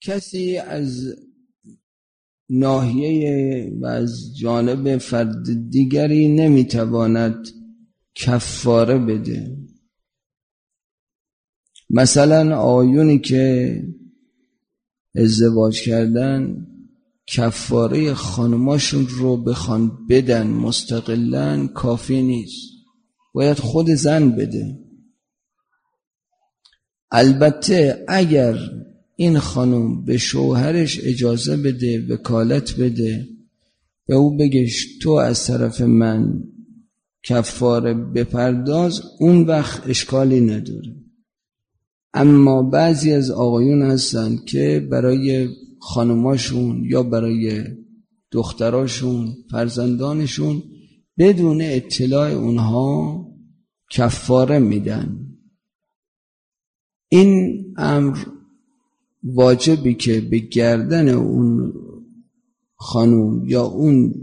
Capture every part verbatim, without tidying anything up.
کسی از ناحیه و از جانب فرد دیگری نمیتواند کفاره بده. مثلا آیونی که ازدواج کردن کفاره خانماشون رو بخوان بدن مستقلاً کافی نیست، باید خود زن بده. البته اگر این خانم به شوهرش اجازه بده، وکالت بده، به او بگش تو از طرف من کفاره بپرداز، اون وقت اشکالی نداره. اما بعضی از آقایون هستن که برای خانماشون یا برای دختراشون، فرزندانشون بدون اطلاع اونها کفاره میدن. این امر واجبی که به گردن اون خانم یا اون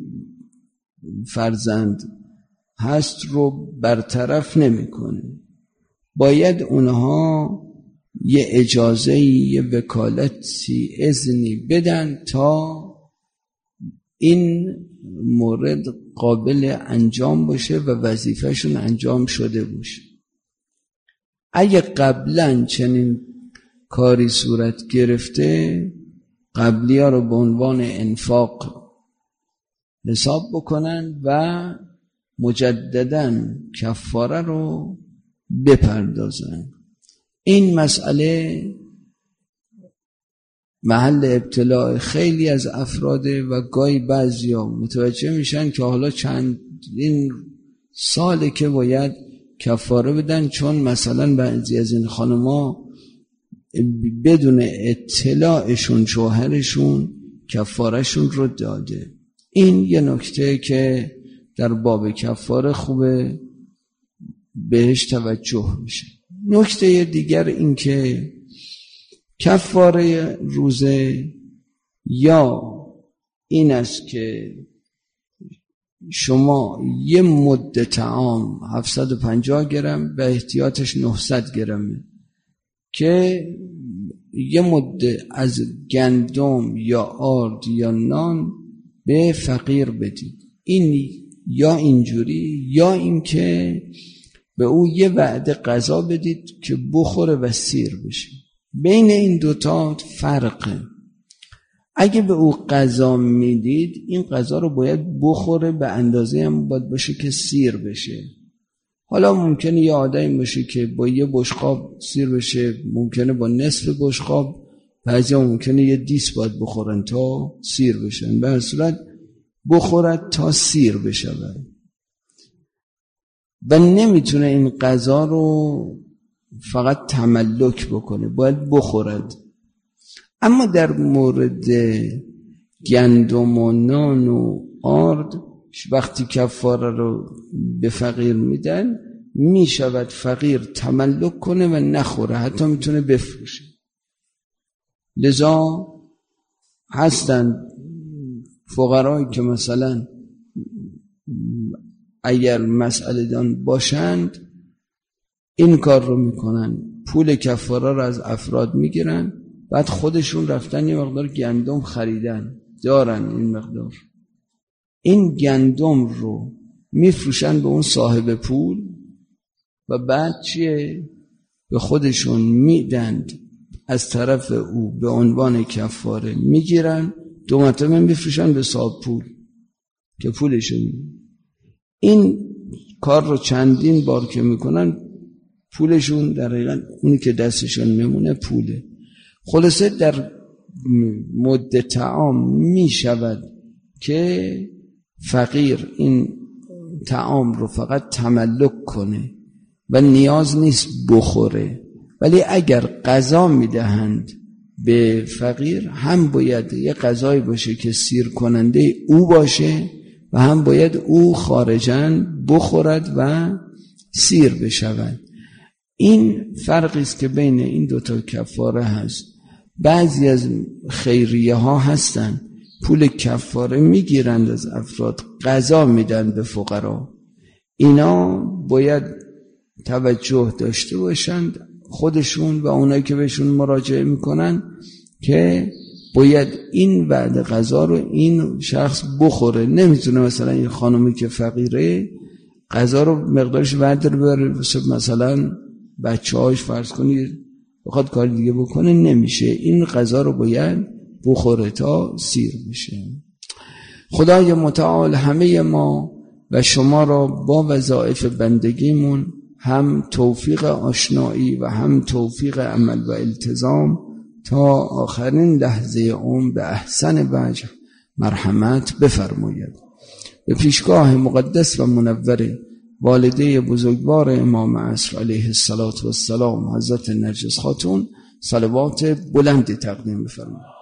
فرزند هست رو برطرف نمیکنه. باید اونها یه اجازه، یه وکالتی، اذنی بدن تا این مورد قابل انجام باشه و وظیفهشون انجام شده باشه. اگه قبلا چنین کاری صورت گرفته، قبلی ها رو به عنوان انفاق حساب بکنن و مجدداً کفاره رو بپردازن. این مسئله محل ابتلاع خیلی از افراده و گاهی بعضیا متوجه میشن که حالا چندین ساله که باید کفاره بدن، چون مثلا بعضی از این خانما بدون اطلاعشون شوهرشون کفارهشون رو داده. این یه نکته که در باب کفاره خوبه بهش توجه میشه. نکته دیگر این که کفاره روزه یا این است که شما یه مد طعام هفتصد و پنجاه گرم و احتیاطش نهصد گرمه که یه مد از گندم یا آرد یا نان به فقیر بدید. این یا اینجوری یا این که به او یه وعده غذا بدید که بخوره و سیر بشه. بین این دوتا فرقه. اگه به او غذا میدید، این غذا رو باید بخوره، به اندازه هم باید باشه که سیر بشه. حالا ممکنه یه آدمی باشه که با یه بشقاب سیر بشه، ممکنه با نصف بشقاب، بعضی هم ممکنه یه دیس باید بخورن تا سیر بشن. به هر صورت بخورد تا سیر بشه و نمیتونه این غذا رو فقط تملک بکنه، باید بخورد. اما در مورد گندم و نان و آرد وقتی کفاره رو به فقیر میدن، میشود فقیر تملک کنه و نخوره، حتی میتونه بفروشه. لذا هستن فقرایی که مثلا اگر مسئله دان باشند این کار رو میکنن، پول کفاره رو از افراد میگیرن، بعد خودشون رفتن یه مقدار گندم خریدن، دارن این مقدار، این گندم رو میفروشن به اون صاحب پول و بعد چیه؟ به خودشون میدند، از طرف او به عنوان کفاره میگیرن، دو مرتبه میفروشن به صاحب پول که پولشون. این کار رو چندین بار که میکنن، پولشون در حقیقت اونی که دستشون میمونه پوله. خلاصه در مد طعام میشود که فقیر این طعام رو فقط تملک کنه و نیاز نیست بخوره. ولی اگر غذا میدهند به فقیر، هم باید یه غذایی باشه که سیر کننده او باشه و هم باید او خارجاً بخورد و سیر بشود. این فرقی است که بین این دوتا کفاره هست. بعضی از خیریه ها هستن پول کفاره میگیرند از افراد، غذا میدن به فقرا. اینا باید توجه داشته باشند، خودشون و اونایی که بهشون مراجعه میکنن که باید این وعده غذا رو این شخص بخوره. نمیتونه مثلا این خانومی که فقیره غذا رو مقدارش وعده رو بره مثلا بچه هاش فرض کنید بخواد کار دیگه بکنه، نمیشه. این غذا رو باید بخوره تا سیر بشه. خدای متعال همه ما و شما را با وظایف بندگیمون هم توفیق آشنایی و هم توفیق عمل و التزام تا آخرین لحظه عمر به احسن وجه مرحمت بفرماید. به پیشگاه مقدس و منور والده بزرگوار امام عصر علیه الصلاة والسلام حضرت نرجس خاتون صلوات بلند تقدیم بفرمایید.